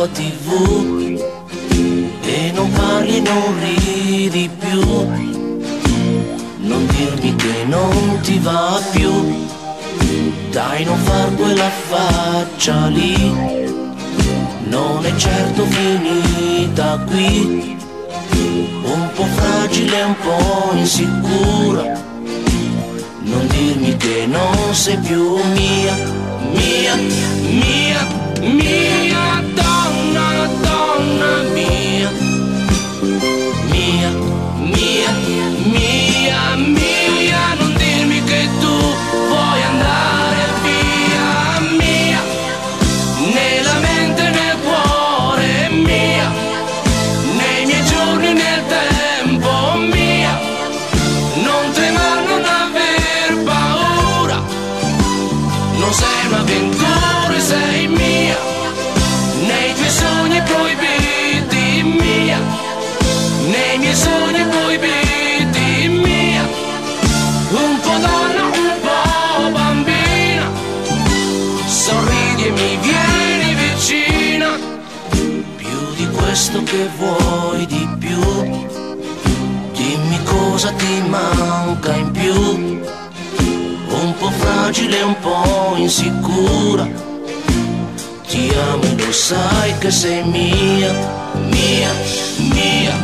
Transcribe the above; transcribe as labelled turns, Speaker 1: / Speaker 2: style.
Speaker 1: tua TV e non parli e non ridi più. Non dirmi che non ti va più, dai, non far quella faccia lì, non è certo finita qui. Un po' fragile, un po' insicura, non dirmi che non sei più mia, mia, mia, mia donna, donna mia, mia, mia, mia, mia. Non dirmi che tu vuoi andare via, mia, nella mente e nel cuore, mia, nei miei giorni, nel tempo, mia. Non tremare, non aver paura, non sei un'avventura, sei mia, nei tuoi sogni proibiti, mia, nei miei sogni proibiti, mia. Un po' donna, un po' bambina, sorridi e mi vieni vicina. Più di questo che vuoi di più, dimmi cosa ti manca in più. Un po' fragile, un po' insicura, ti amo e lo sai che sei mia, mia, mia,